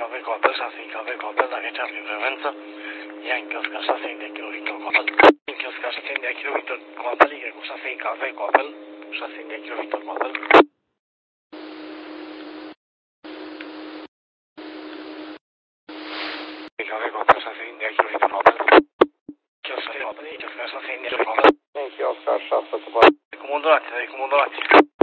kaffe Koppel, Sassing kaffe Koppel, Nugget Charlie Prevenza, Yankee Oscar Sassing de Kilo Victor Koppel, Yankee Oscar Sassing de Kilo Victor Koppel, y que Sassing kaffe Koppel, Sassing de Kilo Victor Koppel. Kaffe Koppel, Sassing de Kilo Victor Koppel, Yankee Oscar Sassing de Kilo Victor Koppel, Yankee Oscar Sassing de Kilo Victor Koppel, Comando Latte,